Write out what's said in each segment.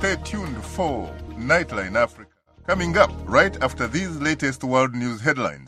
Stay tuned for Nightline Africa. Coming up right after these latest world news headlines.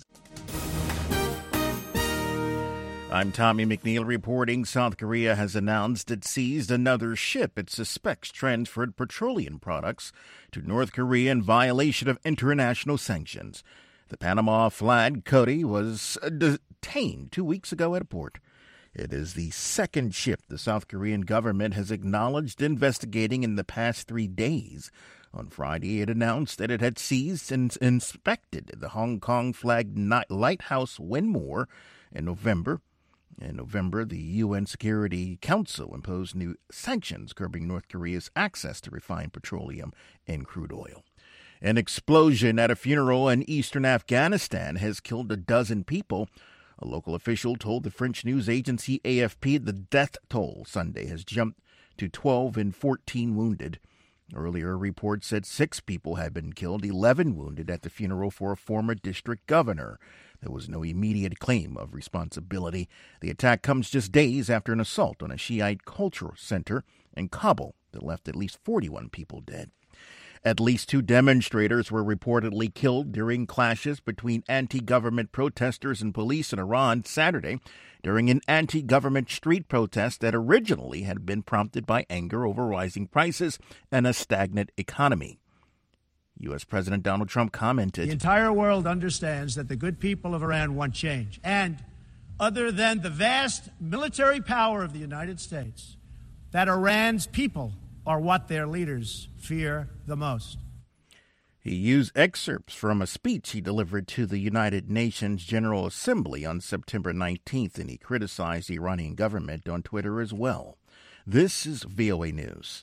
I'm Tommy McNeil reporting South Korea has announced it seized another ship it suspects transferred petroleum products to North Korea in violation of international sanctions. The Panama flag Cody was detained 2 weeks ago at a port. It is the second ship the South Korean government has acknowledged investigating in the past 3 days. On Friday, it announced that it had seized and inspected the Hong Kong flagged lighthouse Winmore in November. In November, the UN Security Council imposed new sanctions curbing North Korea's access to refined petroleum and crude oil. An explosion at a funeral in eastern Afghanistan has killed a dozen people. A local official told the French news agency AFP the death toll Sunday has jumped to 12 and 14 wounded. Earlier reports said 6 people had been killed, 11 wounded at the funeral for a former district governor. There was no immediate claim of responsibility. The attack comes just days after an assault on a Shiite cultural center in Kabul that left at least 41 people dead. At least 2 demonstrators were reportedly killed during clashes between anti-government protesters and police in Iran Saturday during an anti-government street protest that originally had been prompted by anger over rising prices and a stagnant economy. U.S. President Donald Trump commented, "The entire world understands that the good people of Iran want change. And other than the vast military power of the United States, that Iran's people are what their leaders fear the most." He used excerpts from a speech he delivered to the United Nations General Assembly on September 19th, and he criticized the Iranian government on Twitter as well. This is VOA News.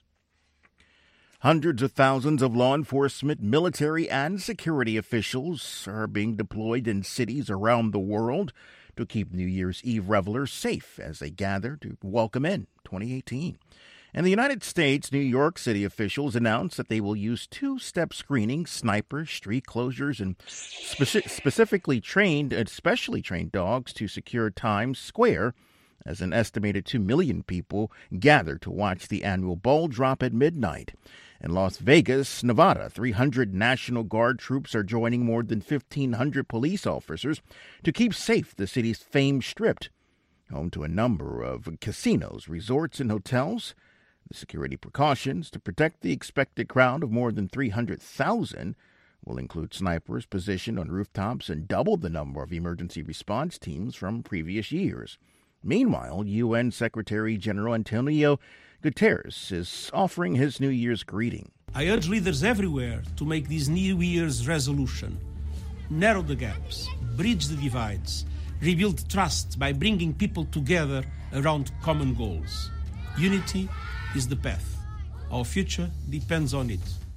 Hundreds of thousands of law enforcement, military, and security officials are being deployed in cities around the world to keep New Year's Eve revelers safe as they gather to welcome in 2018. In the United States, New York City officials announced that they will use 2-step screening, snipers, street closures, and specially trained dogs to secure Times Square as an estimated 2 million people gather to watch the annual ball drop at midnight. In Las Vegas, Nevada, 300 National Guard troops are joining more than 1,500 police officers to keep safe the city's famed Strip, home to a number of casinos, resorts, and hotels. The security precautions to protect the expected crowd of more than 300,000 will include snipers positioned on rooftops and double the number of emergency response teams from previous years. Meanwhile, UN Secretary General Antonio Guterres is offering his New Year's greeting. I urge leaders everywhere to make this New Year's resolution. Narrow the gaps, bridge the divides, rebuild trust by bringing people together around common goals. Unity is the path. Our future depends on it.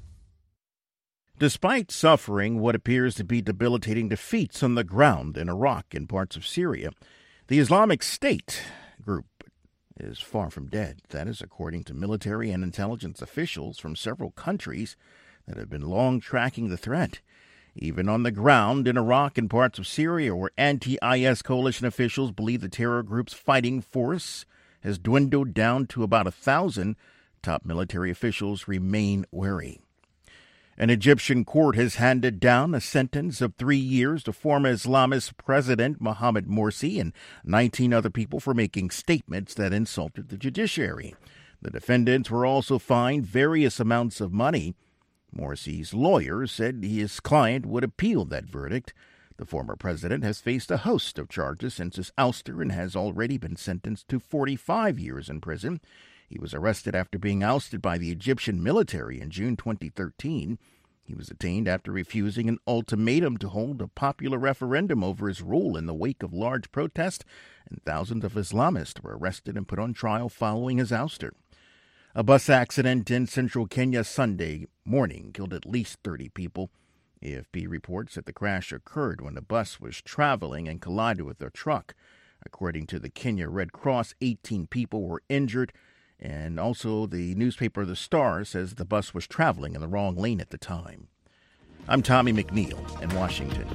Despite suffering what appears to be debilitating defeats on the ground in Iraq and parts of Syria, the Islamic State group is far from dead. That is according to military and intelligence officials from several countries that have been long tracking the threat. Even on the ground in Iraq and parts of Syria, where anti-IS coalition officials believe the terror group's fighting force has dwindled down to about 1,000, top military officials remain wary. An Egyptian court has handed down a sentence of 3 years to former Islamist President Mohamed Morsi and 19 other people for making statements that insulted the judiciary. The defendants were also fined various amounts of money. Morsi's lawyer said his client would appeal that verdict. The former president has faced a host of charges since his ouster and has already been sentenced to 45 years in prison. He was arrested after being ousted by the Egyptian military in June 2013. He was detained after refusing an ultimatum to hold a popular referendum over his rule in the wake of large protests, and thousands of Islamists were arrested and put on trial following his ouster. A bus accident in central Kenya Sunday morning killed at least 30 people. AFP reports that the crash occurred when the bus was traveling and collided with a truck. According to the Kenya Red Cross, 18 people were injured. And also the newspaper The Star says the bus was traveling in the wrong lane at the time. I'm Tommy McNeil in Washington.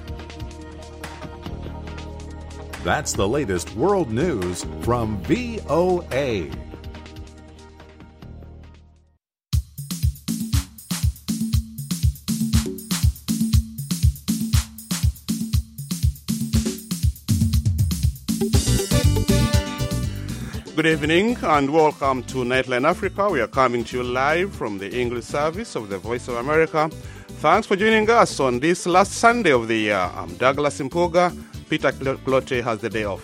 That's the latest world news from VOA. Good evening and welcome to Nightline Africa. We are coming to you live from the English service of the Voice of America. Thanks for joining us on this last Sunday of the year. I'm Douglas Mpuga. Peter Clote has the day off.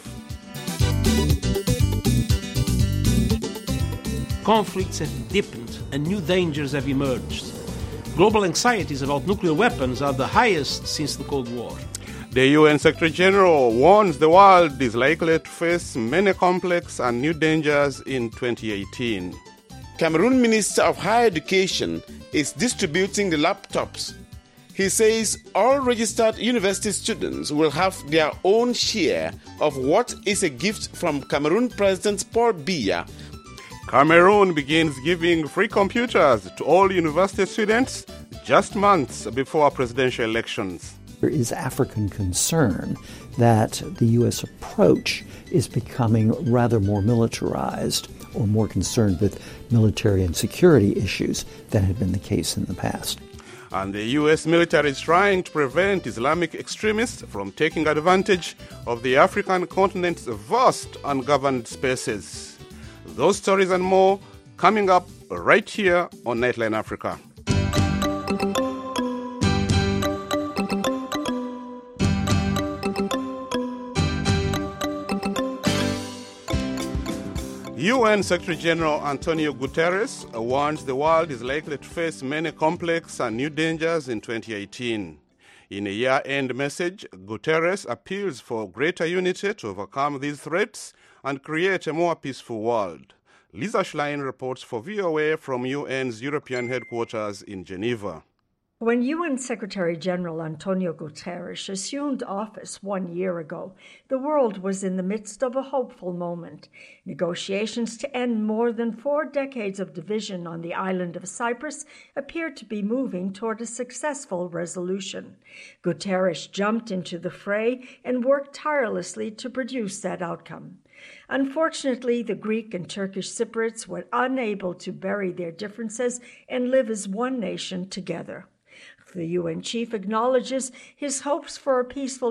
Conflicts have deepened and new dangers have emerged. Global anxieties about nuclear weapons are the highest since the Cold War. The UN Secretary General warns the world is likely to face many complex and new dangers in 2018. Cameroon Minister of Higher Education is distributing the laptops. He says all registered university students will have their own share of what is a gift from Cameroon President Paul Biya. Cameroon begins giving free computers to all university students just months before presidential elections. There is African concern that the U.S. approach is becoming rather more militarized or more concerned with military and security issues than had been the case in the past. And the U.S. military is trying to prevent Islamic extremists from taking advantage of the African continent's vast ungoverned spaces. Those stories and more coming up right here on Nightline Africa. UN Secretary General Antonio Guterres warns the world is likely to face many complex and new dangers in 2018. In a year-end message, Guterres appeals for greater unity to overcome these threats and create a more peaceful world. Lisa Schlein reports for VOA from UN's European headquarters in Geneva. When UN Secretary-General Antonio Guterres assumed office 1 year ago, the world was in the midst of a hopeful moment. Negotiations to end more than 4 decades of division on the island of Cyprus appeared to be moving toward a successful resolution. Guterres jumped into the fray and worked tirelessly to produce that outcome. Unfortunately, the Greek and Turkish Cypriots were unable to bury their differences and live as one nation together. The UN chief acknowledges his hopes for a peaceful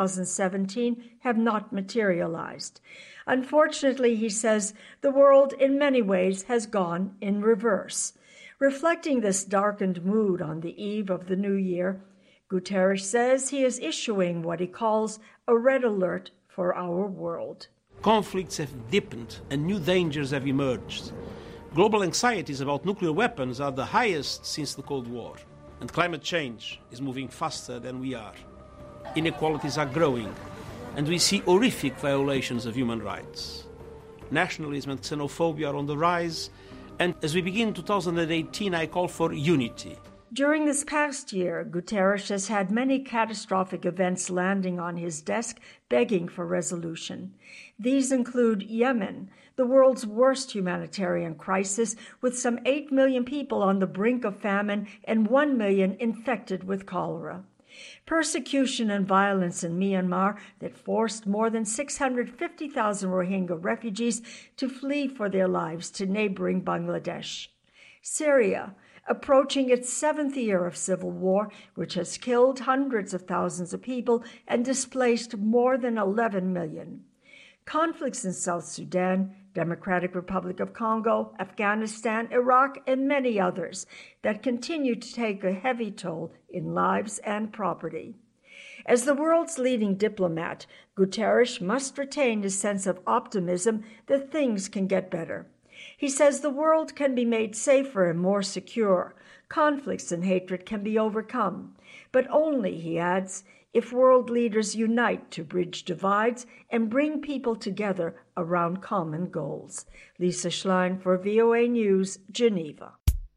2017 have not materialized. Unfortunately, he says, the world in many ways has gone in reverse. Reflecting this darkened mood on the eve of the new year, Guterres says he is issuing what he calls a red alert for our world. Conflicts have deepened and new dangers have emerged. Global anxieties about nuclear weapons are the highest since the Cold War. And climate change is moving faster than we are. Inequalities are growing, and we see horrific violations of human rights. Nationalism and xenophobia are on the rise, and as we begin 2018, I call for unity. During this past year, Guterres has had many catastrophic events landing on his desk, begging for resolution. These include Yemen, the world's worst humanitarian crisis, with some 8 million people on the brink of famine and 1 million infected with cholera. Persecution and violence in Myanmar that forced more than 650,000 Rohingya refugees to flee for their lives to neighboring Bangladesh. Syria, approaching its 7th year of civil war, which has killed hundreds of thousands of people and displaced more than 11 million. Conflicts in South Sudan, Democratic Republic of Congo, Afghanistan, Iraq, and many others that continue to take a heavy toll in lives and property. As the world's leading diplomat, Guterres must retain his sense of optimism that things can get better. He says the world can be made safer and more secure. Conflicts and hatred can be overcome. But only, he adds, if world leaders unite to bridge divides and bring people together around common goals. Lisa Schlein for VOA News, Geneva.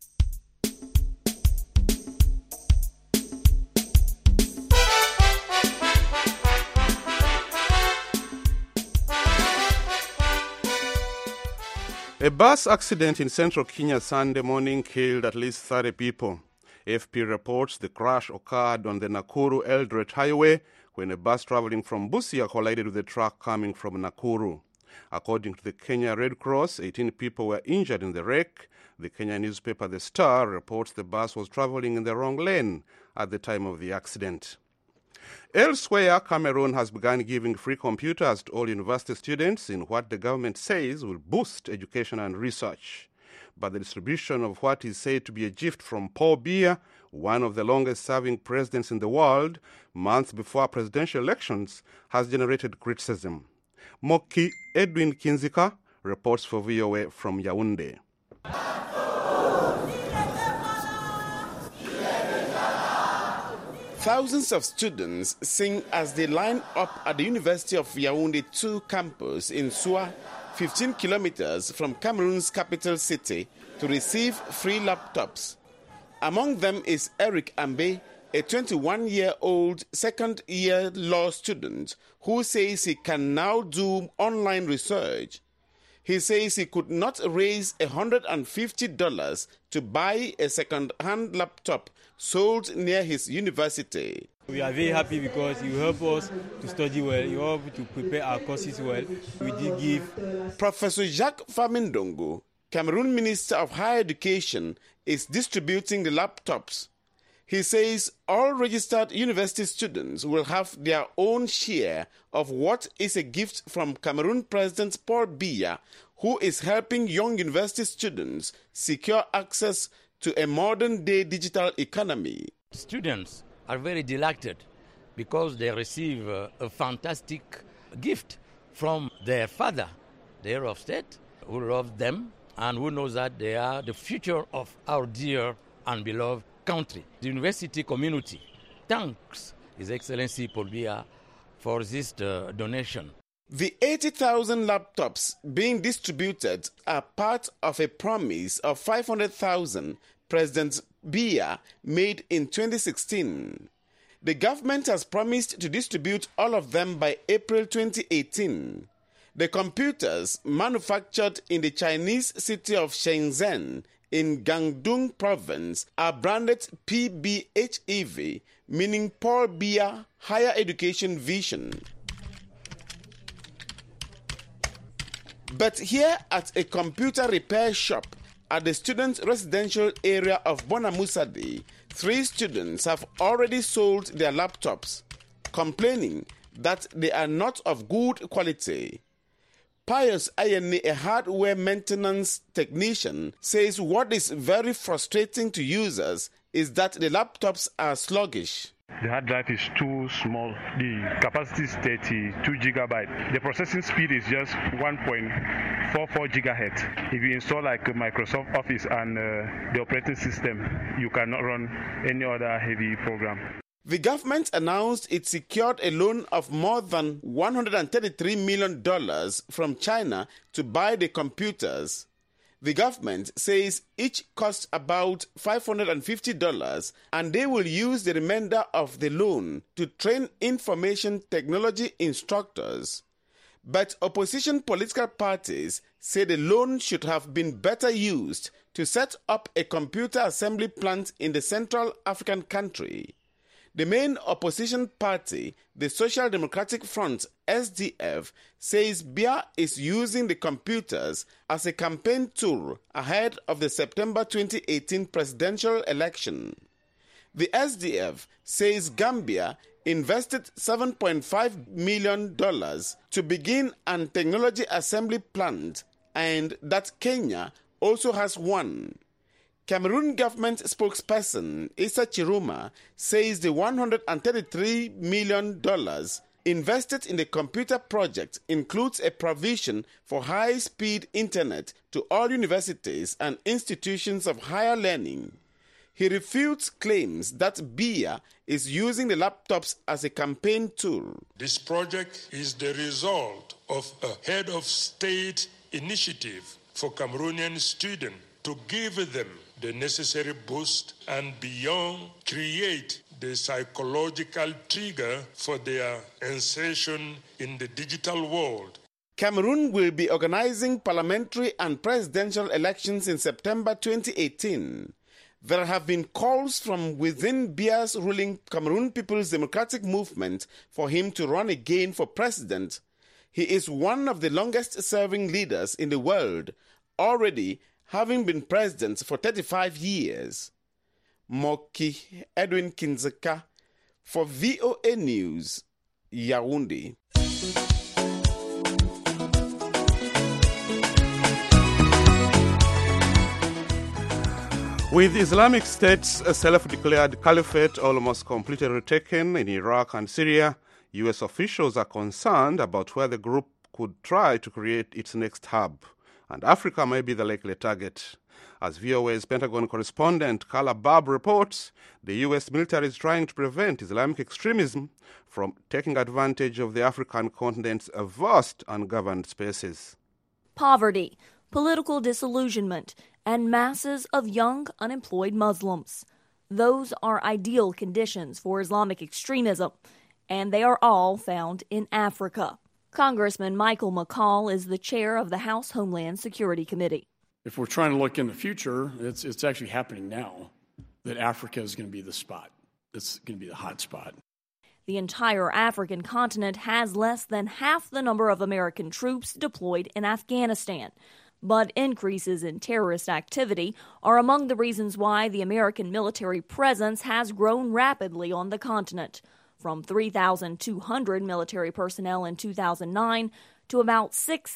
A bus accident in central Kenya Sunday morning killed at least 30 people. AFP reports the crash occurred on the Nakuru-Eldoret highway when a bus traveling from Busia collided with a truck coming from Nakuru. According to the Kenya Red Cross, 18 people were injured in the wreck. The Kenya newspaper The Star reports the bus was traveling in the wrong lane at the time of the accident. Elsewhere, Cameroon has begun giving free computers to all university students in what the government says will boost education and research. But the distribution of what is said to be a gift from Paul Biya, one of the longest-serving presidents in the world, months before presidential elections, has generated criticism. Moki Edwin Kinzika reports for VOA from Yaoundé. Thousands of students sing as they line up at the University of Yaoundé 2 campus in Soua, 15 kilometers from Cameroon's capital city, to receive free laptops. Among them is Eric Ambe, a 21-year-old second-year law student who says he can now do online research. He says he could not raise $150 to buy a second-hand laptop sold near his university. We are very happy because you help us to study well, you help to prepare our courses well. We did give. Professor Jacques Famindongo, Cameroon Minister of Higher Education, is distributing the laptops. He says all registered university students will have their own share of what is a gift from Cameroon President Paul Biya, who is helping young university students secure access to a modern-day digital economy. Students are very delighted because they receive a fantastic gift from their father, the head of state, who loves them and who knows that they are the future of our dear and beloved country. The university community thanks His Excellency Paul Biya for this donation. The 80,000 laptops being distributed are part of a promise of 500,000 President Biya made in 2016. The government has promised to distribute all of them by April 2018. The computers manufactured in the Chinese city of Shenzhen in Guangdong province are branded PBHEV, meaning Paul Biya Higher Education Vision. But here at a computer repair shop at the student residential area of Bonamusadi, 3 students have already sold their laptops, complaining that they are not of good quality. Pius Ayeni, a hardware maintenance technician, says what is very frustrating to users is that the laptops are sluggish. The hard drive is too small. The capacity is 32 gigabytes. The processing speed is just 1.44 gigahertz. If you install like Microsoft Office and the operating system, you cannot run any other heavy program. The government announced it secured a loan of more than $133 million from China to buy the computers. The government says each cost about $550 and they will use the remainder of the loan to train information technology instructors. But opposition political parties say the loan should have been better used to set up a computer assembly plant in the Central African country. The main opposition party, the Social Democratic Front, SDF, says Biya is using the computers as a campaign tool ahead of the September 2018 presidential election. The SDF says Gambia invested $7.5 million to begin an technology assembly plant and that Kenya also has one. Cameroon government spokesperson Issa Chiruma says the $133 million invested in the computer project includes a provision for high-speed internet to all universities and institutions of higher learning. He refutes claims that Biya is using the laptops as a campaign tool. This project is the result of a head of state initiative for Cameroonian students to give them the necessary boost and beyond create the psychological trigger for their insertion in the digital world. Cameroon will be organizing parliamentary and presidential elections in September 2018. There have been calls from within Biya's ruling Cameroon People's Democratic Movement for him to run again for president. He is one of the longest-serving leaders in the world, already having been president for 35 years. Moki Edwin Kinzeka For VOA News, Yaoundé. With Islamic State's self-declared caliphate almost completely retaken in Iraq and Syria, U.S. officials are concerned about where the group could try to create its next hub, and Africa may be the likely target. As VOA's Pentagon correspondent Carla Babb reports, the U.S. military is trying to prevent Islamic extremism from taking advantage of the African continent's vast ungoverned spaces. Poverty, political disillusionment, and masses of young, unemployed Muslims. Those are ideal conditions for Islamic extremism, and they are all found in Africa. Congressman Michael McCaul is the chair of the House Homeland Security Committee. If we're trying to look in the future, it's actually happening now that Africa is going to be the spot. It's going to be the hot spot. The entire African continent has less than half the number of American troops deployed in Afghanistan. But increases in terrorist activity are among the reasons why the American military presence has grown rapidly on the continent, from 3,200 military personnel in 2009 to about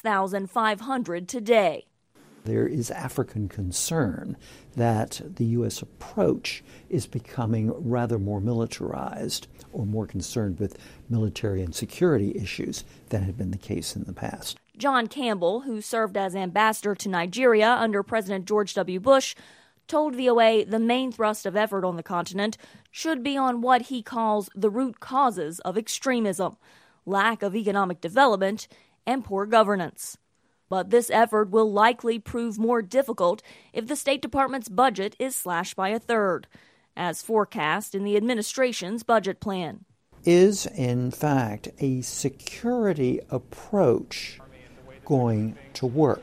6,500 today. There is African concern that the U.S. approach is becoming rather more militarized or more concerned with military and security issues than had been the case in the past. John Campbell, who served as ambassador to Nigeria under President George W. Bush, told VOA the main thrust of effort on the continent should be on what he calls the root causes of extremism, lack of economic development, and poor governance. But this effort will likely prove more difficult if the State Department's budget is slashed by a third, as forecast in the administration's budget plan. Is, in fact, a security approach going to work?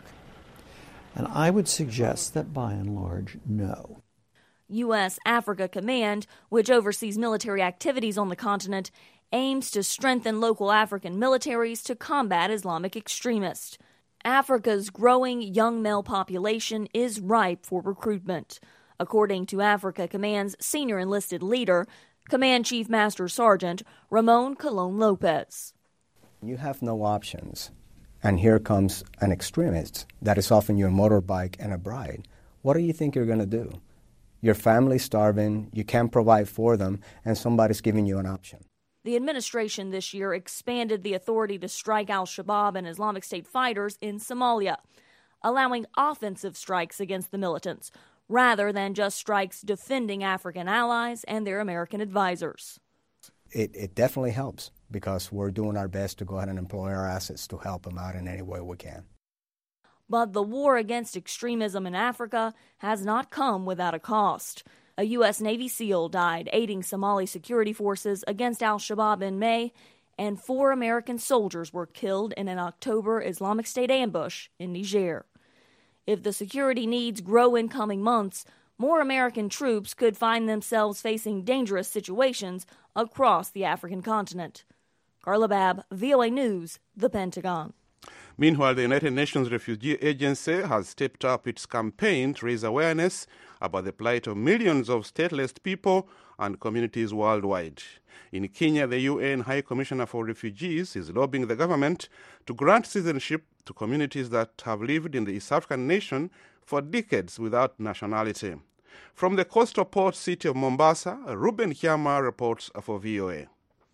And I would suggest that by and large, no. U.S. Africa Command, which oversees military activities on the continent, aims to strengthen local African militaries to combat Islamic extremists. Africa's growing young male population is ripe for recruitment. According to Africa Command's senior enlisted leader, Command Chief Master Sergeant Ramon Colon Lopez. You have no options. And here comes an extremist that is offering you a motorbike and a bride. What do you think you're going to do? Your family's starving, you can't provide for them, and somebody's giving you an option. The administration this year expanded the authority to strike al-Shabaab and Islamic State fighters in Somalia, allowing offensive strikes against the militants, rather than just strikes defending African allies and their American advisors. It definitely helps, because we're doing our best to go ahead and employ our assets to help them out in any way we can. But the war against extremism in Africa has not come without a cost. A U.S. Navy SEAL died aiding Somali security forces against al-Shabaab in May, and 4 American soldiers were killed in an October Islamic State ambush in Niger. If the security needs grow in coming months, more American troops could find themselves facing dangerous situations across the African continent. Carla Babb, VOA News, The Pentagon. Meanwhile, the United Nations Refugee Agency has stepped up its campaign to raise awareness about the plight of millions of stateless people and communities worldwide. In Kenya, the UN High Commissioner for Refugees is lobbying the government to grant citizenship to communities that have lived in the East African nation for decades without nationality. From the coastal port city of Mombasa, Ruben Hyama reports for VOA.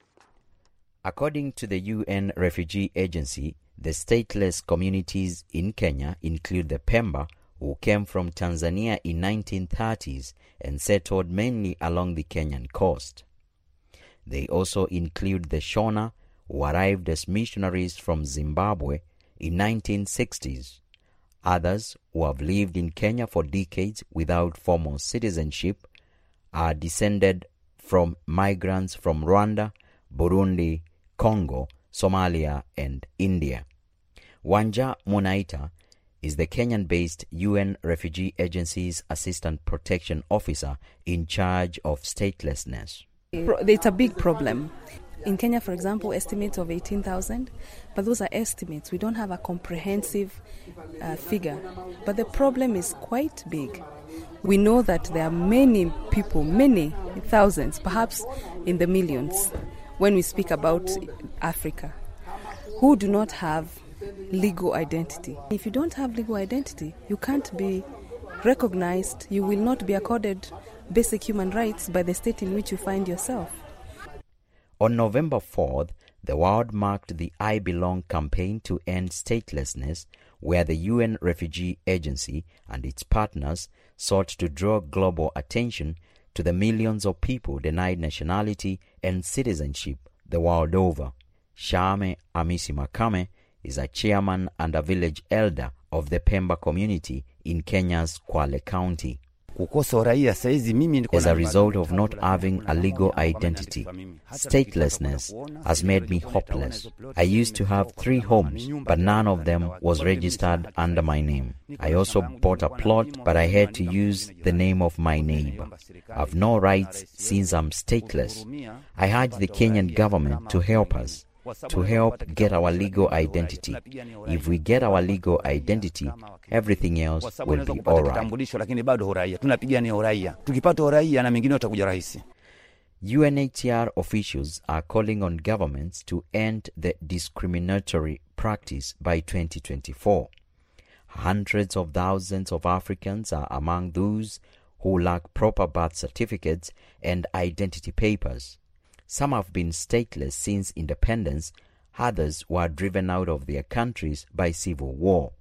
According to the UN Refugee Agency, the stateless communities in Kenya include the Pemba, who came from Tanzania in 1930s and settled mainly along the Kenyan coast. They also include the Shona, who arrived as missionaries from Zimbabwe in 1960s. Others, who have lived in Kenya for decades without formal citizenship, are descended from migrants from Rwanda, Burundi, Congo, Somalia, and India. Wanja Munaita is the Kenyan-based UN Refugee Agency's Assistant Protection Officer in charge of statelessness. It's a big problem. In Kenya, for example, estimates of 18,000, but those are estimates. We don't have a comprehensive figure. But the problem is quite big. We know that there are many people, many thousands, perhaps in the millions, when we speak about Africa, who do not have legal identity. If you don't have legal identity, you can't be recognized, you will not be accorded basic human rights by the state in which you find yourself. On November 4th, the world marked the I Belong campaign to end statelessness, where the UN Refugee Agency and its partners sought to draw global attention to the millions of people denied nationality and citizenship the world over. Shame Amisi Makame is a chairman and a village elder of the Pemba community in Kenya's Kwale County. As a result of not having a legal identity, statelessness has made me hopeless. I used to have 3 homes, but none of them was registered under my name. I also bought a plot, but I had to use the name of my neighbor. I have no rights since I'm stateless. I urge the Kenyan government to help us, to help get our legal identity. If we get our legal identity, everything else will be all right. UNHCR officials are calling on governments to end the discriminatory practice by 2024. Hundreds of thousands of Africans are among those who lack proper birth certificates and identity papers. Some have been stateless since independence, others were driven out of their countries by civil war.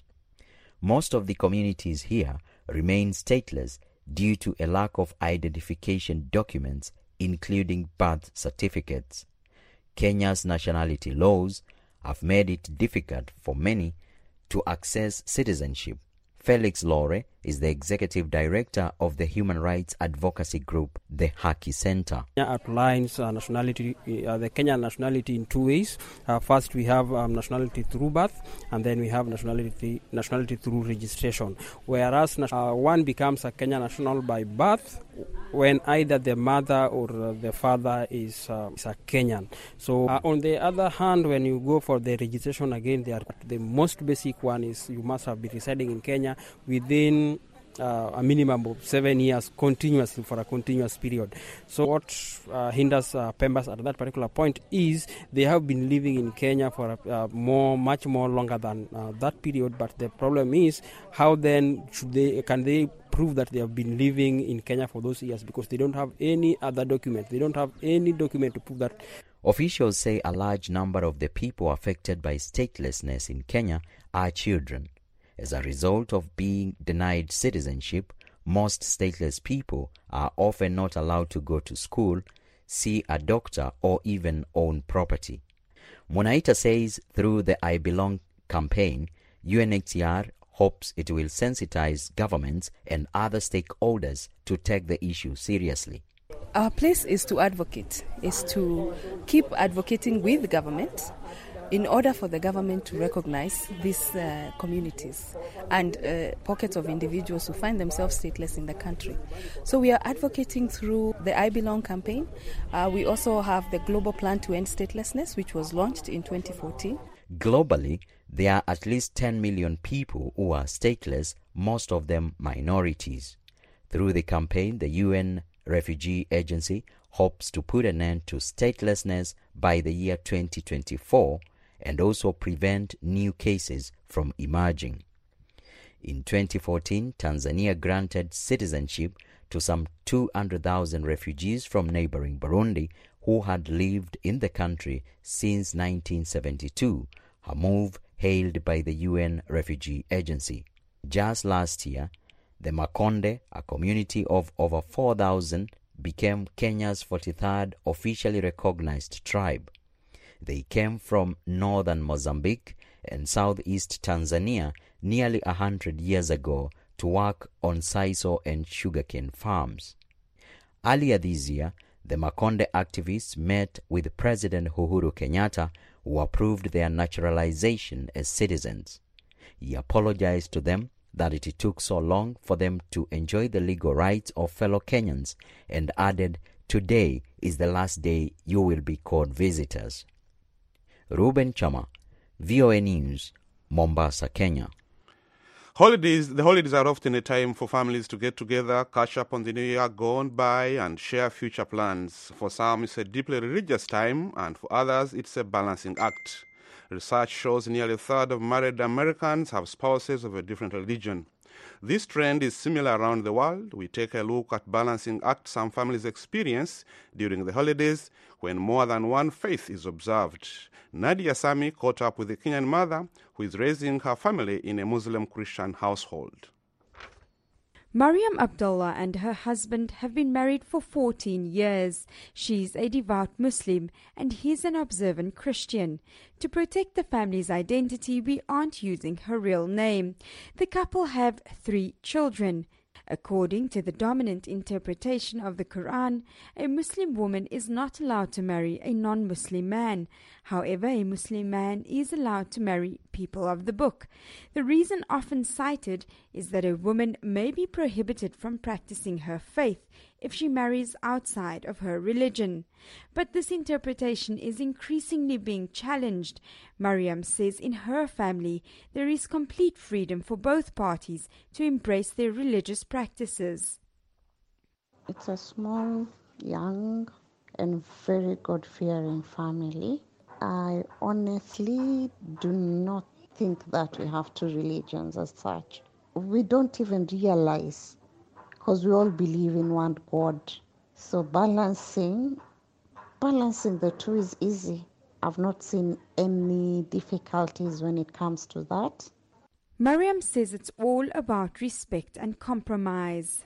Most of the communities here remain stateless due to a lack of identification documents, including birth certificates. Kenya's nationality laws have made it difficult for many to access citizenship. Felix Lore is the executive director of the human rights advocacy group, the Haki Center. Kenya outlines nationality, the Kenyan nationality in 2 ways. First, we have nationality through birth, and then we have nationality through registration. Whereas one becomes a Kenyan national by birth when either the mother or the father is a Kenyan. So on the other hand, when you go for the registration, again, the most basic one is you must have been residing in Kenya within a minimum of 7 years continuously for a continuous period. So what hinders Pembas at that particular point is they have been living in Kenya for much more longer than that period. But the problem is how then can they prove that they have been living in Kenya for those years, because they don't have any other document. They don't have any document to prove that. Officials say a large number of the people affected by statelessness in Kenya are children. As a result of being denied citizenship, most stateless people are often not allowed to go to school, see a doctor, or even own property. Munaita says through the I Belong campaign, UNHCR hopes it will sensitize governments and other stakeholders to take the issue seriously. Our place is to advocate, is to keep advocating with the government in order for the government to recognize these communities and pockets of individuals who find themselves stateless in the country. So we are advocating through the I Belong campaign. We also have the Global Plan to End Statelessness, which was launched in 2014. Globally, there are at least 10 million people who are stateless, most of them minorities. Through the campaign, the UN Refugee Agency hopes to put an end to statelessness by the year 2024 and also prevent new cases from emerging. In 2014, Tanzania granted citizenship to some 200,000 refugees from neighboring Burundi who had lived in the country since 1972, a move hailed by the UN Refugee Agency. Just last year, the Makonde, a community of over 4,000, became Kenya's 43rd officially recognized tribe. They came from northern Mozambique and southeast Tanzania nearly 100 years ago to work on sisal and sugarcane farms. Earlier this year, the Makonde activists met with President Uhuru Kenyatta, who approved their naturalization as citizens. He apologized to them that it took so long for them to enjoy the legal rights of fellow Kenyans and added, "Today is the last day you will be called visitors." Ruben Chama, VOA News, Mombasa, Kenya. The holidays are often a time for families to get together, catch up on the new year gone by, and share future plans. For some, it's a deeply religious time, and for others, it's a balancing act. Research shows nearly a third of married Americans have spouses of a different religion. This trend is similar around the world. We take a look at balancing act some families experience during the holidays when more than one faith is observed. Nadia Sami caught up with a Kenyan mother who is raising her family in a Muslim Christian household. Mariam Abdullah and her husband have been married for 14 years. She's a devout Muslim and he's an observant Christian. To protect the family's identity, we aren't using her real name. The couple have 3 children. According to the dominant interpretation of the Quran, a Muslim woman is not allowed to marry a non-Muslim man. However, a Muslim man is allowed to marry people of the book. The reason often cited is that a woman may be prohibited from practicing her faith if she marries outside of her religion. But this interpretation is increasingly being challenged. Mariam says in her family there is complete freedom for both parties to embrace their religious practices. It's a small, young, and very God-fearing family. I honestly do not think that we have 2 religions as such. We don't even realize, because we all believe in one God. So balancing the 2 is easy. I've not seen any difficulties when it comes to that. Mariam says it's all about respect and compromise.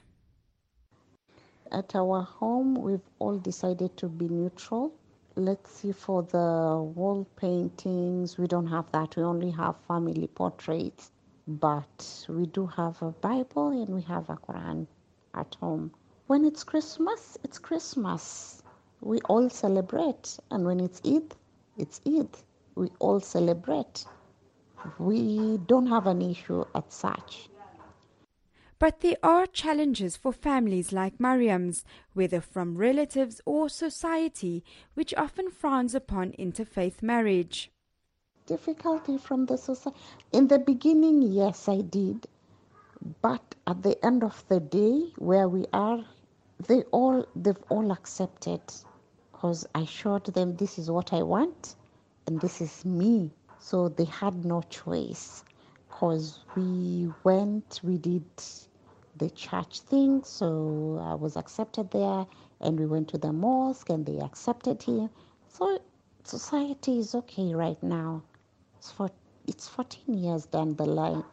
At our home, we've all decided to be neutral. Let's see, for the wall paintings, we don't have that. We only have family portraits. But we do have a Bible and we have a Quran at home. When it's Christmas, it's Christmas. We all celebrate. And when it's Eid, it's Eid. We all celebrate. We don't have an issue as such. But there are challenges for families like Mariam's, whether from relatives or society, which often frowns upon interfaith marriage. Difficulty from the society. In the beginning, yes, I did. But at the end of the day, where we are, they've all accepted. Because I showed them this is what I want and this is me. So they had no choice. Because we did the church thing, so I was accepted there, and we went to the mosque and they accepted him. So society is okay right now. It's 14 years down the line.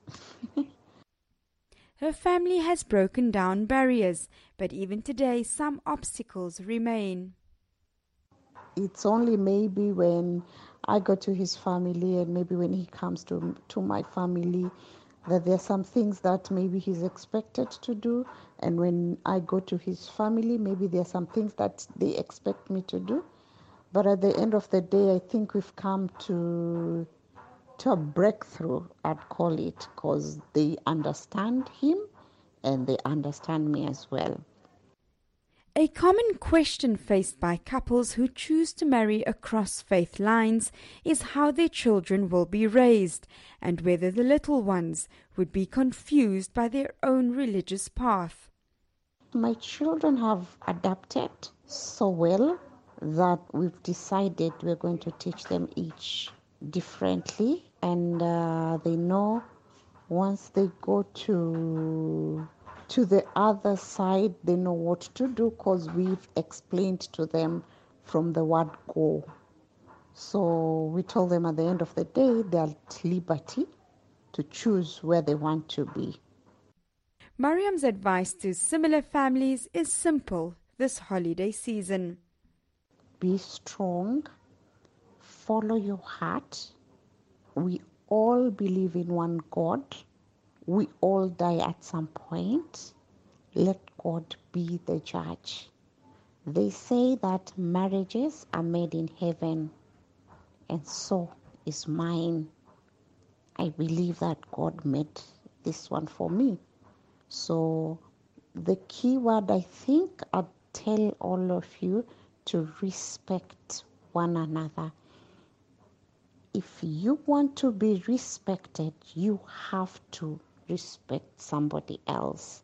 Her family has broken down barriers, but even today some obstacles remain. It's only maybe when I go to his family and maybe when he comes to my family that there are some things that maybe he's expected to do, and when I go to his family maybe there are some things that they expect me to do. But at the end of the day, I think we've come to a breakthrough, I'd call it, because they understand him and they understand me as well. A common question faced by couples who choose to marry across faith lines is how their children will be raised and whether the little ones would be confused by their own religious path. My children have adapted so well that we've decided we're going to teach them each differently, and they know once they go to the other side, they know what to do because we've explained to them from the word go. So we told them at the end of the day, they are at liberty to choose where they want to be. Mariam's advice to similar families is simple this holiday season. Be strong, follow your heart. We all believe in one God. We all die at some point. Let God be the judge. They say that marriages are made in heaven, and so is mine. I believe that God made this one for me. So the key word, I think, I'd tell all of you to respect one another. If you want to be respected, you have to respect somebody else.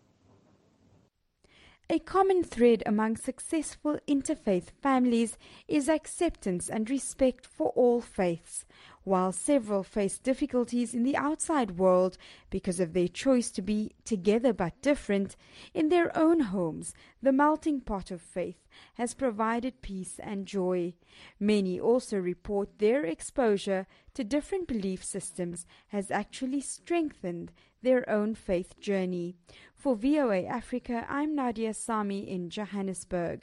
A common thread among successful interfaith families is acceptance and respect for all faiths. While several face difficulties in the outside world because of their choice to be together but different, in their own homes, the melting pot of faith has provided peace and joy. Many also report their exposure to different belief systems has actually strengthened their own faith journey. For VOA Africa, I'm Nadia Sami in Johannesburg.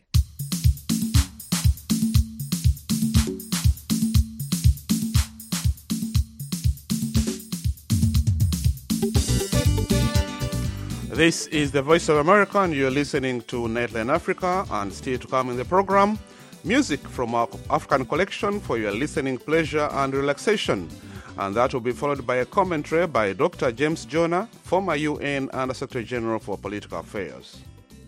This is the Voice of America, and you're listening to Nightline Africa, and still to come in the program, music from our African collection for your listening pleasure and relaxation. And that will be followed by a commentary by Dr. James Jonah, former UN Under-Secretary General for Political Affairs.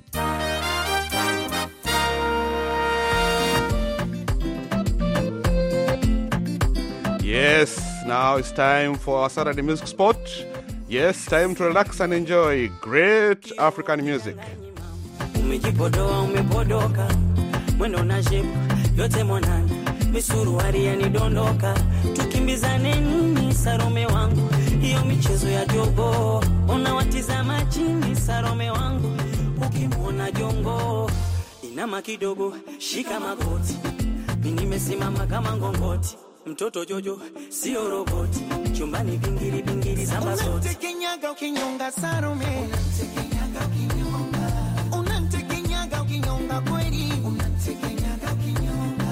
Yes, now it's time for our Saturday music spot. Yes, time to relax and enjoy great African music. Umejipodoa umepodoka mwendo na shape yote mwanana misuruari yanidondoka tukimbizane nini Sarome wangu hiyo michezo ya jogo unawatizama chini Sarome wangu ukimwona jongo inama kidogo shika magoti mimi nimesimama kama ngongoti mtoto Jojo sio roboti chumbani bingiri bingiri samba zote unamtekenyaga ukinyonga Sarome unamtekenyaga ukinyonga unamtekenyaga ukinyonga kweli unamtekenyaga ukinyonga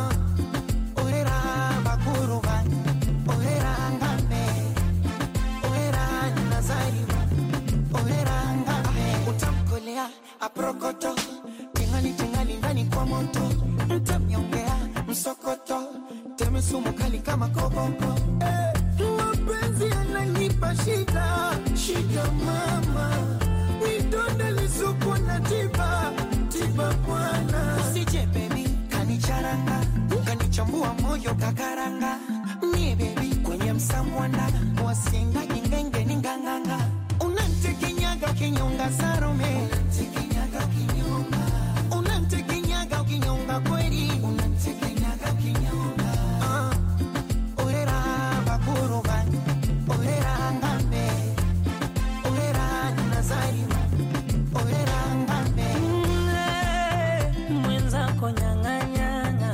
orera bakuruba orera ngame orera nazariwa orera ngame utamkolea aprokoto tingali ndani kwa moto mtamnyongea msokoto temesumu kali kama koboko mapenzi yananipa shida mama nidonda lisuku na tiba bwana usije baby kanicharanga kanichambua moyo kakaranga mie baby kwenye msamwanda wasinga ingenge ninganganga unantekenyaga kinyonga Sarome unantekenyaga kinyonga unantekenyaga kinyonga kweli unantekenyaga kinyonga orera bakuruba orera ngambe orera nazariwa orera ngambe mwenza konyanganyanga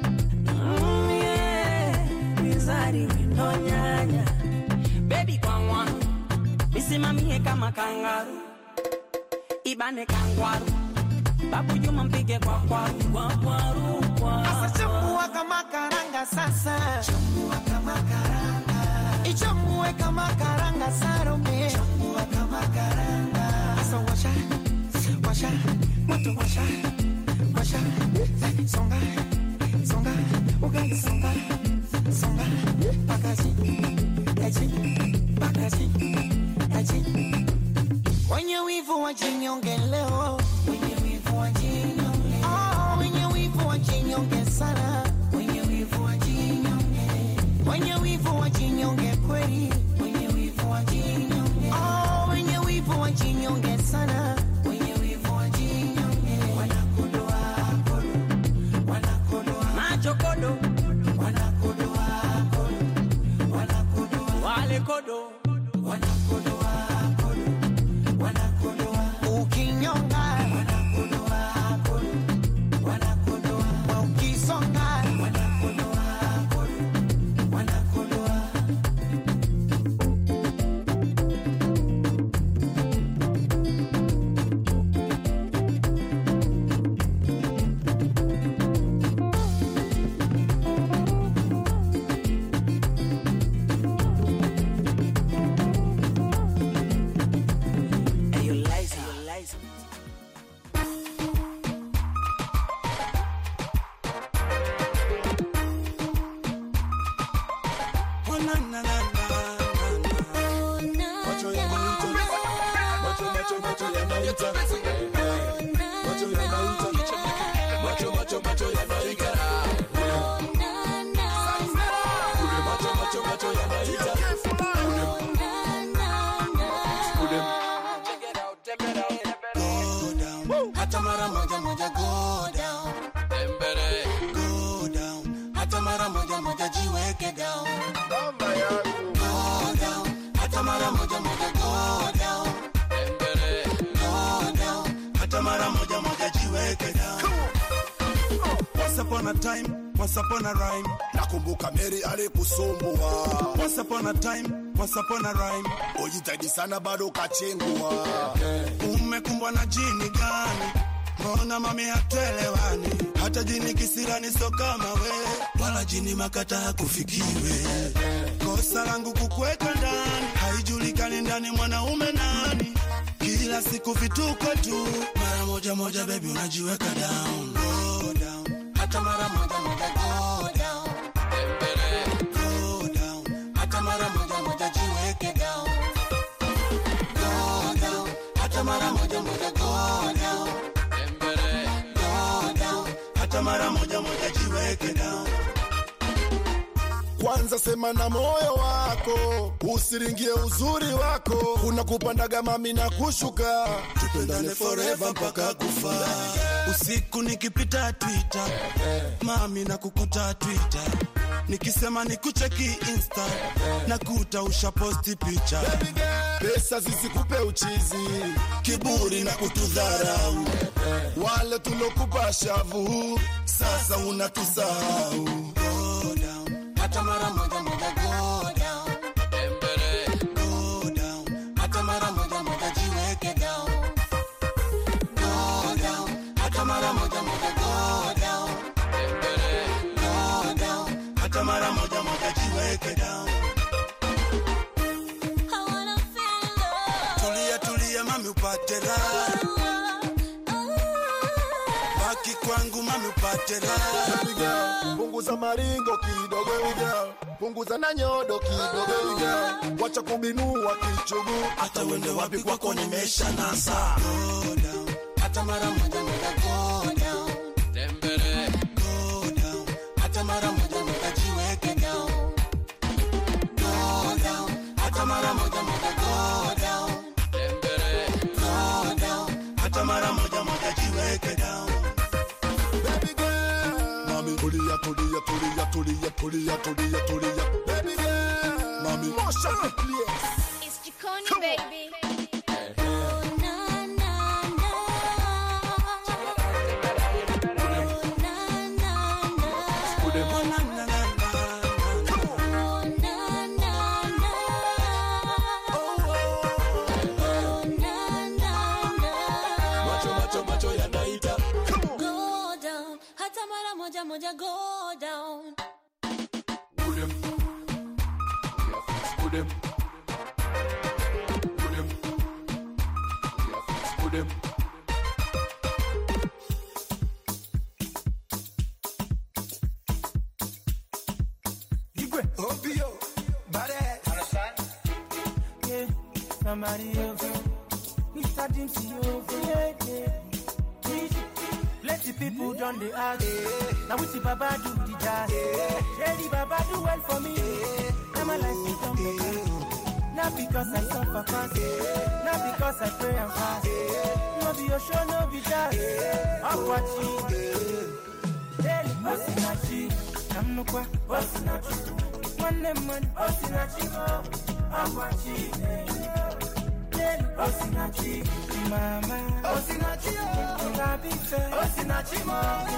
nizari winonyanya baby kwa mwana misimamie kama kangaru ibane kangwaru babu Juma mpige kwa kwaru sasa chambua kama karanga sasa chambua kama karanga ichambue kama karanga Sarome chambua kama karanga sasa washa moto washa songa ugali songa pakazi wenye wivu wajinyonge leo wenye wivu wajinyonge wenye wivu wajinyonge sana wenye wivu wajinyonge wenye wivu wajinyonge kweli wenye wivu wajinyonge wenye wivu wajinyonge sana wenye wivu wajinyonge wanakodoa macho kodo wanakodoa wale kodo wanakodoa ukinyonga wanakodoa ukisonga wanakodoa upon a time, once upon a rhyme. Nakumbuka Mary alikusumbua. Once upon a time, once upon a rhyme. Ujitahidi sana bado kachingua. Umekumbwa na jini gani? Mbona mami hatuelewani? Hata jini kisirani so kama we, wala jini makata hakufikiwe. Kosa langu kukuweka ndani, haijulikani ndani mwanaume nani. Kila siku vituko tu, mara moja moja baby unajiweka down. Go down, hata mara moja moja go down. Go down, hata mara moja moja jiweke down. Go down, hata mara moja moja go down. Go down, hata mara moja moja jiweke down. Kwanza sema na moyo wako, usiringie uzuri wako. Kuna kupandaga mami na kushuka, tupendane forever mpaka kufa. Usiku nikipita Twitter, mami na kukuta Twitter. Nikisema nikucheki Insta, nakuta ushaposti picha. Pesa zisikupe uchizi, kiburi na kutudharau. Wale tulokupa shavu, sasa unatusahau. Go down, hata mara moja moja go down. Go down, hata mara moja moja jiweke down. Go down, hata mara moja moja go down. Go down, hata mara moja moja jiweke down. Tulia tulia mami upate raha. Baki kwangu mami upate raha. Punguza maringo kidogo girl, punguza na nyodo kidogo girl. Wacha kubinua kichugu, hata wende wapi kwako nimesha nasa. Go down, hata mara moja moja go down. Go down, hata mara moja moja jiweke down. Go down, hata mara moja moja go down. Go down, hata mara moja moja jiweke down. Baby girl, mami tulia tulia tulia tulia tulia tulia tulia. Baby girl, mami motion please. It's Chikoni baby. Moja go down. Put him. Put him. Put him. Put him. Igwe, Obio, Badass. Yeah, somebody else. Mr. Dempsey, yeah. Plenty people done the ask. Now which Baba do the jazz? Shady Baba do well for me. Now my life is done better. Not because I suffer fast, not because I pray and fast. No be your show, no be jazz. I'm watching. Hey, Osinachi, I'm no kwa Osinachi. One man, Osinachi. I'm watching. Osinachi, mama, Osinachi, Osinachi,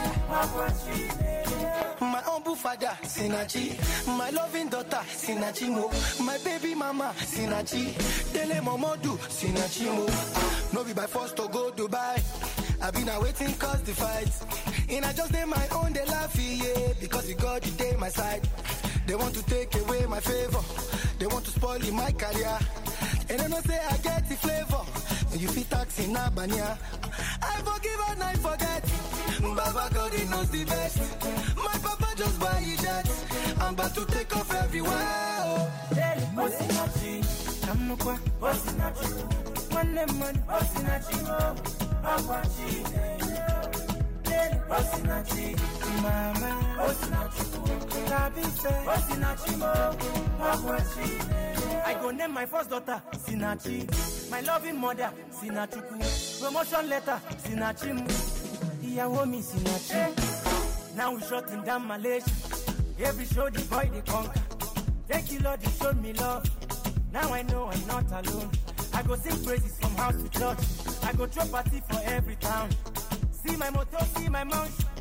my humble father, Sinachi, my loving daughter, Sinachi mo, my baby mama, Sinachi, Dele Momodu, Sinachi mo. No be by force to go Dubai. I've been waiting cause the fight. And I just did my own, they laugh, yeah, because it got the day my side. They want to take away my favor. They want to spoil my career. And I don't say I get the flavor. And you feel taxing Abania. I forgive and I forget. Baba God, he knows the best. My papa just buy a jet. I'm about to take off everywhere. Hey, Osinachi, I'm no kwa Osinachi. One man, Osinachi. Osinachi, Osinachi, mama, Osinachi. I go name my first daughter Sinachi, my loving mother Sinachuku, promotion letter Sinachi, Iyawo mi Sinachi. Now we shutting down Malaysia. Every show the boy they conquer. Thank you Lord, you showed me love. Now I know I'm not alone. I go sing praises from house to church. I go throw party for every town. See my motto, see my mouth.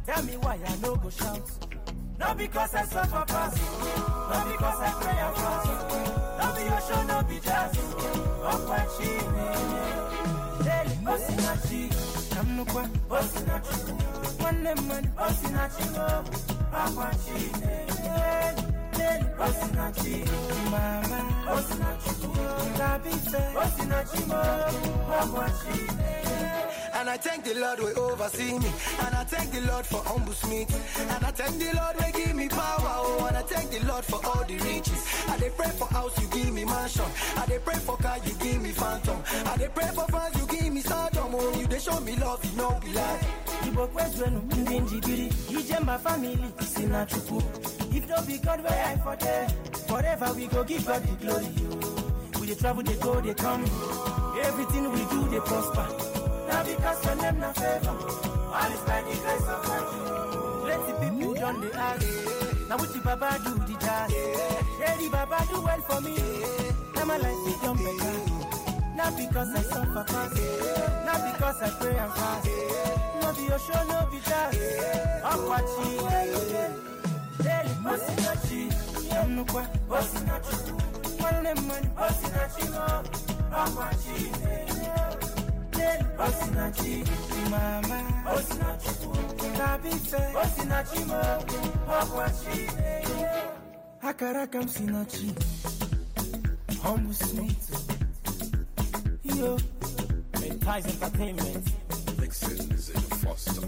Tell me why I no go shout. Not because I suffer past, not because I pray and fast. Not be your show, not be jazz. Up and she, daily bossinachi. I'm no kwa bossinachi. One man bossinachi. Up and she, daily bossinachi. Mama bossinachi. Tabife bossinachi mo. Up and she. And I thank the Lord who oversee me. And I thank the Lord for humble meat. And I thank the Lord who give me power. Oh, and I thank the Lord for all the riches. I dey pray for house, you give me mansion. I dey pray for car, you give me phantom. I dey pray for fans, you give me stardom. Oh, you dey show me love, you know be lie. Ibo kwezwenu ndinji biri. Ije my family, sina chuku. If no be God where I for there, forever we go give God the glory. We dey travel, they go, they come. Everything we do, they prosper. Now because your name na favor, all is by the grace of God. Let the people done the ask. Now what the Baba do the jazz. Yeah, the Baba do well for me. Now my life is done better. Not because I suffer fast, not because I pray and fast. No be your show, no be jazz. I'm watching. Daily bossinachi, I'm no kwa bossinachi. One man bossinachi, I'm watching. Bossinachi, mama, bossinachi, tabife, bossinachi mo, wakwachi, hakaraka msinachi, humble sweet, yo, Mentais Entertainment, Vixen is in Foster.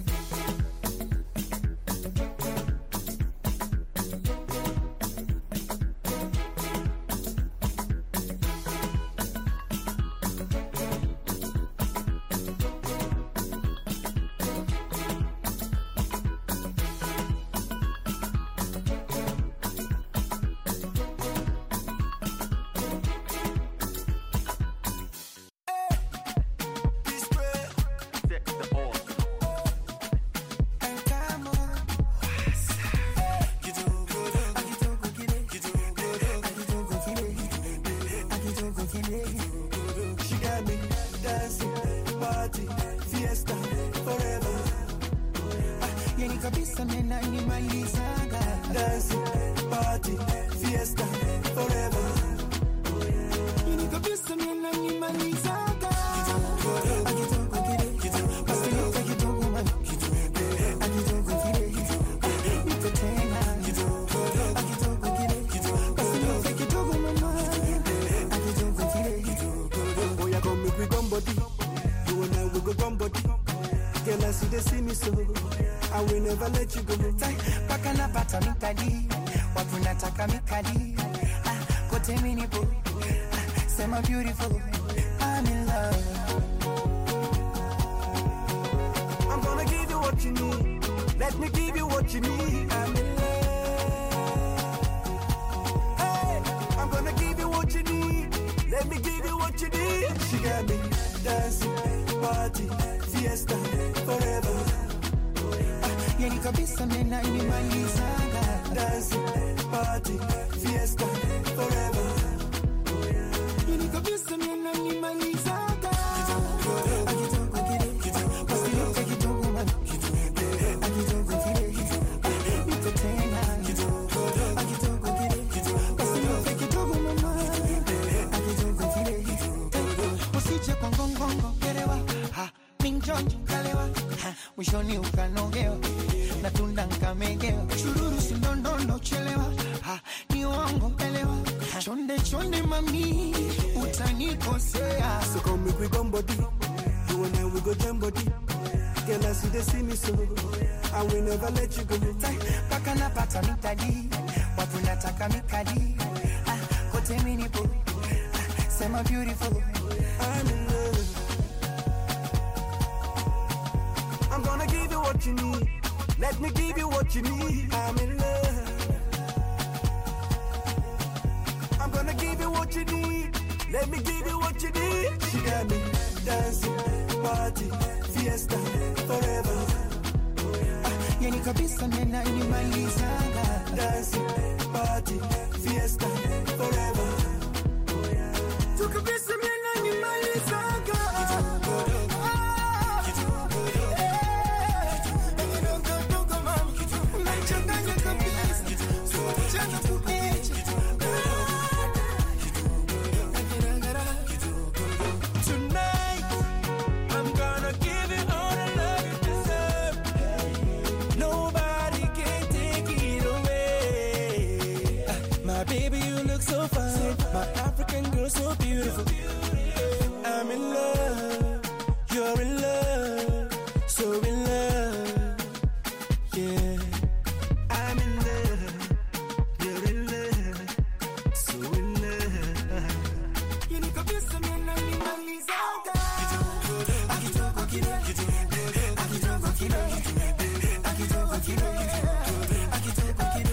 Mwishoni ukanogeo natunda nkamegeo chururu sindondondo chelewa ni wango elewa chonde chonde mami utanikosea. So come make we gum body, you and I we go jam body. Girl I see me so I will never let you go. Paka napata mitadi watu nataka mikadi kote minipo sema beautiful. I'm in love. I'm gonna give you what you need. Let me give you what you need. I'm in love. I'm gonna give you what you need. Let me give you what you need. She got me dancing, party, fiesta, forever. Yani kabisa nena inimalizanga. Dancing, party, fiesta, forever. Tu kabisa nena inimalizanga. You're so beautiful. I'm in love. You're in love. So in love. Yeah. I'm in love. You're in love. So in love. You need to be some man and leave out. Akitoko kilo. Akitoko kilo. Akitoko kilo. Akitoko kilo.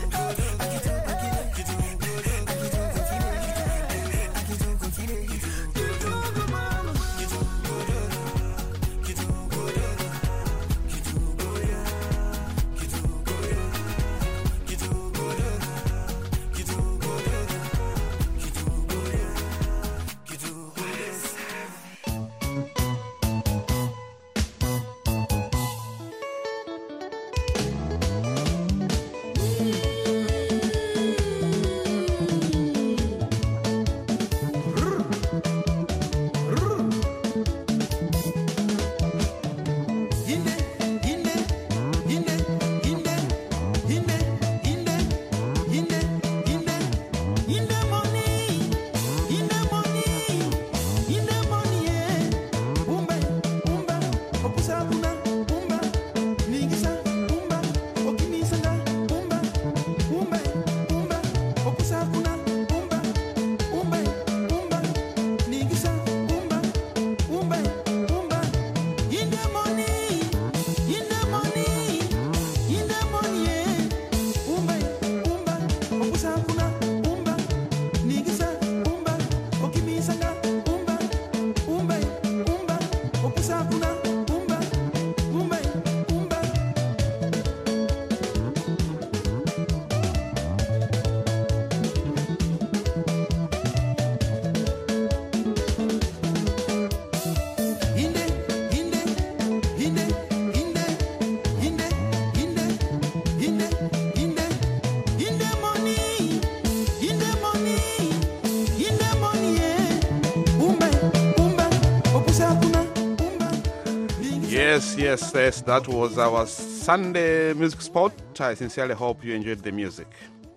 Yes, that was our Sunday music spot. I sincerely hope you enjoyed the music.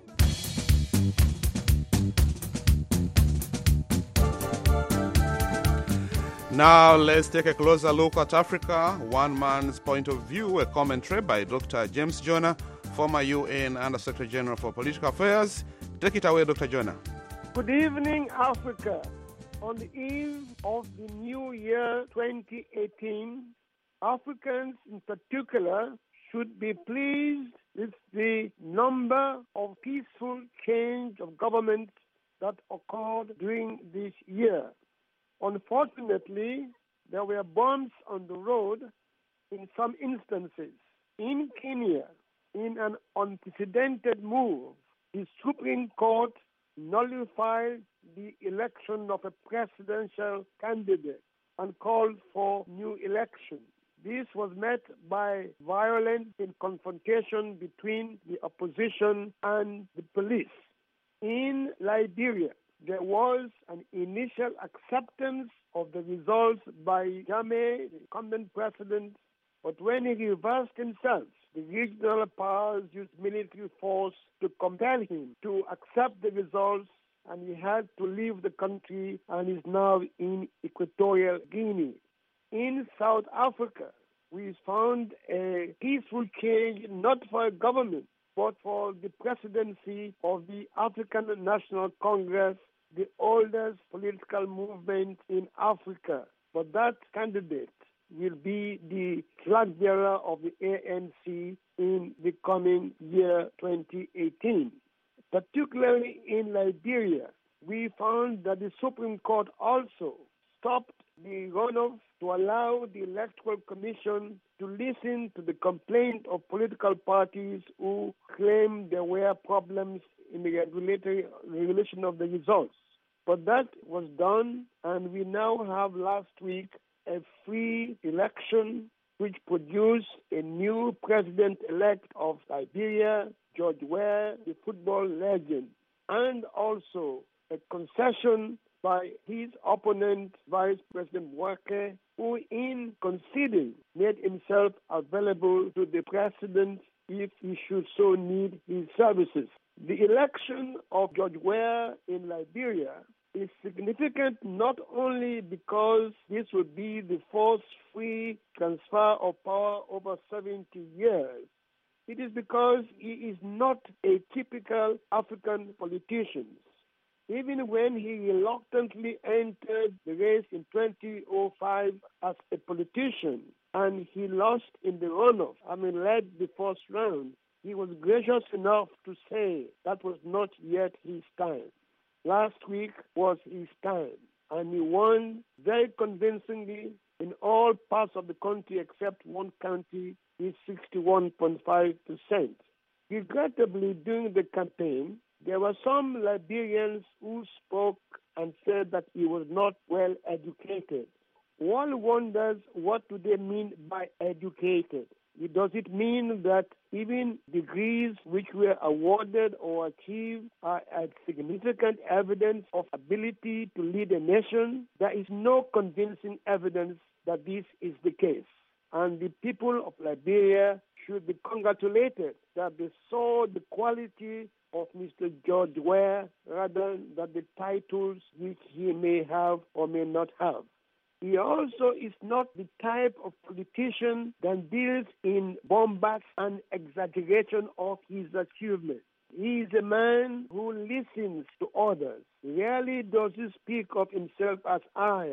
Now let's take a closer look at Africa, one man's point of view, a commentary by Dr. James Jonah, former UN Under-Secretary General for Political Affairs. Take it away, Dr. Jonah. Good evening, Africa. On the eve of the new year 2018, Africans in particular should be pleased with the number of peaceful change of government that occurred during this year. Unfortunately, there were bumps on the road in some instances. In Kenya, in an unprecedented move, the Supreme Court nullified the election of a presidential candidate and called for new elections. This was met by violence in confrontation between the opposition and the police. In Liberia, there was an initial acceptance of the results by Jammeh, the incumbent president, but when he reversed himself, the regional powers used military force to compel him to accept the results, and he had to leave the country and is now in Equatorial Guinea. In South Africa, we found a peaceful change not for a government, but for the presidency of the African National Congress, the oldest political movement in Africa. But that candidate will be the flag bearer of the ANC in the coming year 2018. Particularly in Liberia, we found that the Supreme Court also stopped the runoff to allow the Electoral Commission to listen to the complaint of political parties who claim there were problems in the regulation of the results. But that was done, and we now have last week a free election which produced a new president-elect of Liberia, George Weah, the football legend, and also a concession by his opponent, Vice President Mbeki, who in conceding made himself available to the president if he should so need his services. The election of George Weah in Liberia is significant not only because this would be the first free transfer of power over 70 years, it is because he is not a typical African politician. Even when he reluctantly entered the race in 2005 as a politician and he lost in the runoff, led the first round, he was gracious enough to say that was not yet his time. Last week was his time, and he won very convincingly in all parts of the country except one county with 61.5%. Regrettably, during the campaign, there were some Liberians who spoke and said that he was not well educated. One wonders, what do they mean by educated? Does it mean that even degrees which were awarded or achieved are significant evidence of ability to lead a nation? There is no convincing evidence that this is the case. And the people of Liberia should be congratulated that they saw the quality of Mr. George Weah rather than the titles which he may have or may not have. He also is not the type of politician that deals in bombast and exaggeration of his achievements. He is a man who listens to others. Rarely does he speak of himself as I.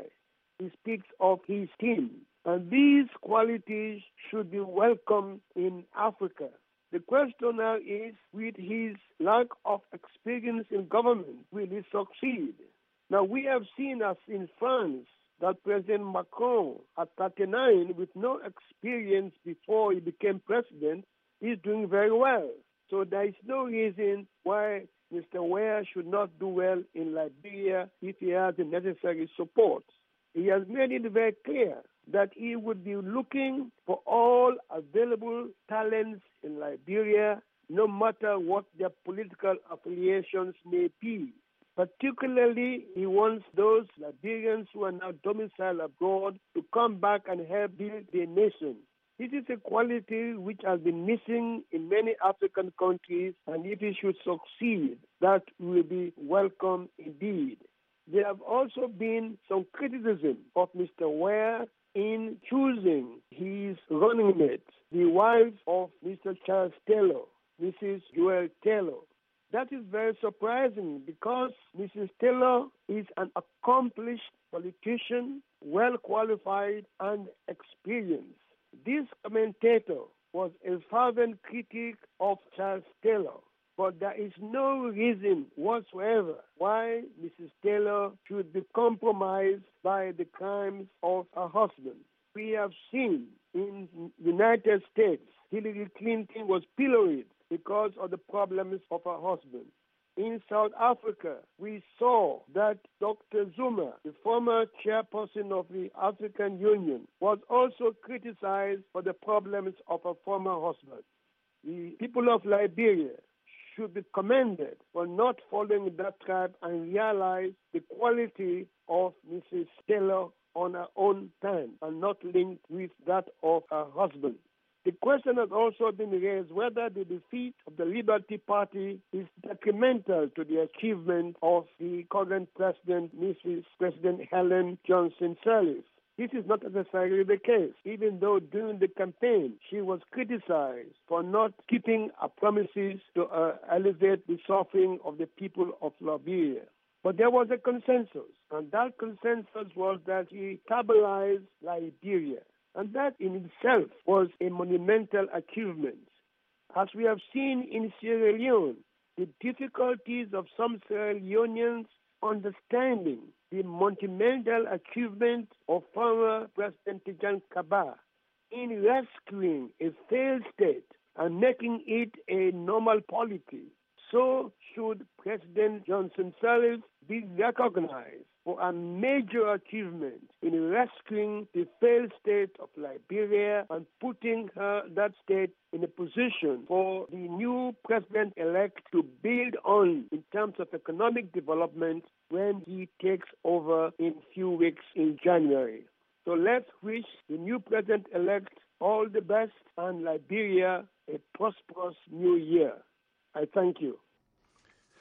He speaks of his team. And these qualities should be welcome in Africa. The question now is, with his lack of experience in government, will he succeed? Now, we have seen, as in France, that President Macron, at 39, with no experience before he became president, is doing very well. So there is no reason why Mr. Weah should not do well in Liberia if he has the necessary support. He has made it very clear that he would be looking for all available talents in Liberia, no matter what their political affiliations may be. Particularly, he wants those Liberians who are now domiciled abroad to come back and help build their nation. This is a quality which has been missing in many African countries, and if he should succeed, that will be welcome indeed. There have also been some criticism of Mr. Weah in choosing his running mate, the wife of Mr. Charles Taylor, Mrs. Joel Taylor. That is very surprising because Mrs. Taylor is an accomplished politician, well qualified and experienced. This commentator was a fervent critic of Charles Taylor, but there is no reason whatsoever why Mrs. Taylor should be compromised by the crimes of her husband. We have seen in the United States, Hillary Clinton was pilloried because of the problems of her husband. In South Africa, we saw that Dr. Zuma, the former chairperson of the African Union, was also criticized for the problems of her former husband. The people of Liberia should be commended for not following that tribe and realize the quality of Mrs. Taylor on her own time and not linked with that of her husband. The question has also been raised whether the defeat of the Liberty Party is detrimental to the achievement of the current president, Mrs. President Helen Johnson Sirleaf. This is not necessarily the case, even though during the campaign she was criticized for not keeping her promises to elevate the suffering of the people of Liberia. But there was a consensus, and that consensus was that she stabilized Liberia. And that in itself was a monumental achievement. As we have seen in Sierra Leone, the difficulties of some Sierra Leoneans understanding the monumental achievement of former President Tijan Kaba in rescuing a failed state and making it a normal polity. So should President Johnson Sirleaf be recognized for a major achievement in rescuing the failed state of Liberia and putting that state in a position for the new president-elect to build on in terms of economic development when he takes over in few weeks in January. So let's wish the new president-elect all the best and Liberia a prosperous new year. I thank you.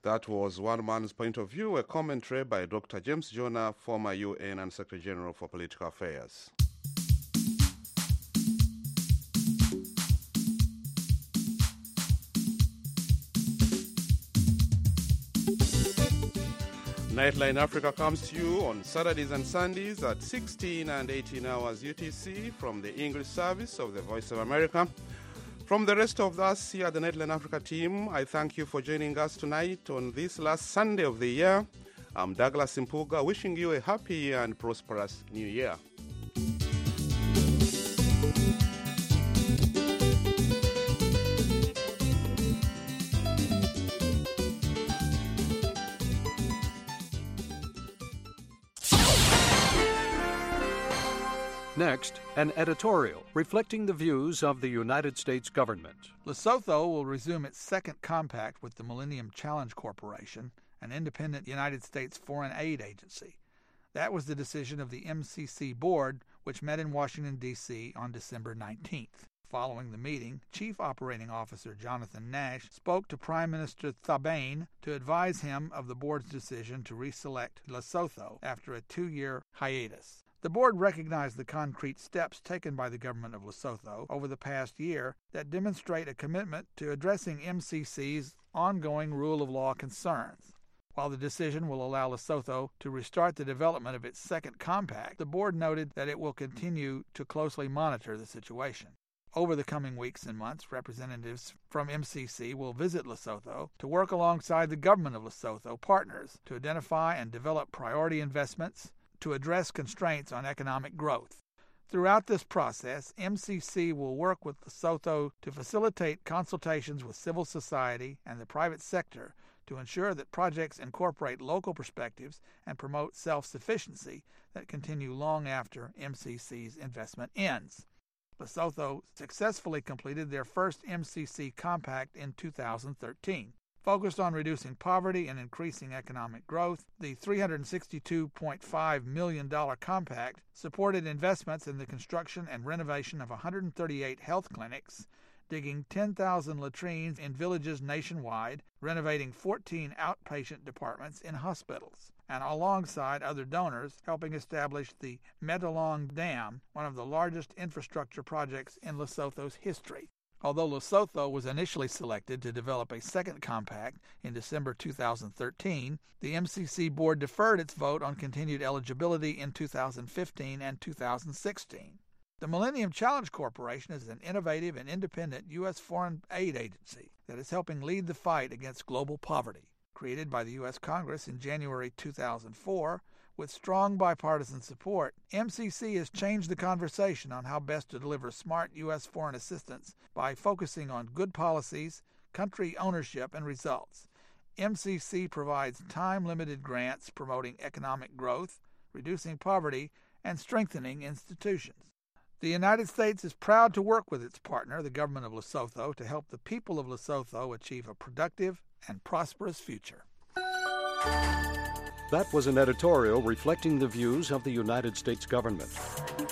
That was One Man's Point of View, a commentary by Dr. James Jonah, former UN and Secretary General for Political Affairs. Nightline Africa comes to you on Saturdays and Sundays at 16 and 18 hours UTC from the English service of the Voice of America. From the rest of us here at the Nightline Africa team, I thank you for joining us tonight on this last Sunday of the year. I'm Douglas Impuga, wishing you a happy and prosperous new year. Next, an editorial reflecting the views of the United States government. Lesotho will resume its second compact with the Millennium Challenge Corporation, an independent United States foreign aid agency. That was the decision of the MCC board, which met in Washington, D.C. on December 19th. Following the meeting, Chief Operating Officer Jonathan Nash spoke to Prime Minister Thabane to advise him of the board's decision to reselect Lesotho after a 2-year hiatus. The board recognized the concrete steps taken by the government of Lesotho over the past year that demonstrate a commitment to addressing MCC's ongoing rule of law concerns. While the decision will allow Lesotho to restart the development of its second compact, the board noted that it will continue to closely monitor the situation. Over the coming weeks and months, representatives from MCC will visit Lesotho to work alongside the government of Lesotho partners to identify and develop priority investments to address constraints on economic growth. Throughout this process, MCC will work with Lesotho to facilitate consultations with civil society and the private sector to ensure that projects incorporate local perspectives and promote self-sufficiency that continue long after MCC's investment ends. Lesotho successfully completed their first MCC compact in 2013. Focused on reducing poverty and increasing economic growth, the $362.5 million compact supported investments in the construction and renovation of 138 health clinics, digging 10,000 latrines in villages nationwide, renovating 14 outpatient departments in hospitals, and alongside other donors, helping establish the Metalong Dam, one of the largest infrastructure projects in Lesotho's history. Although Lesotho was initially selected to develop a second compact in December 2013, the MCC board deferred its vote on continued eligibility in 2015 and 2016. The Millennium Challenge Corporation is an innovative and independent U.S. foreign aid agency that is helping lead the fight against global poverty. Created by the U.S. Congress in January 2004, with strong bipartisan support, MCC has changed the conversation on how best to deliver smart U.S. foreign assistance by focusing on good policies, country ownership, and results. MCC provides time-limited grants promoting economic growth, reducing poverty, and strengthening institutions. The United States is proud to work with its partner, the government of Lesotho, to help the people of Lesotho achieve a productive and prosperous future. That was an editorial reflecting the views of the United States government.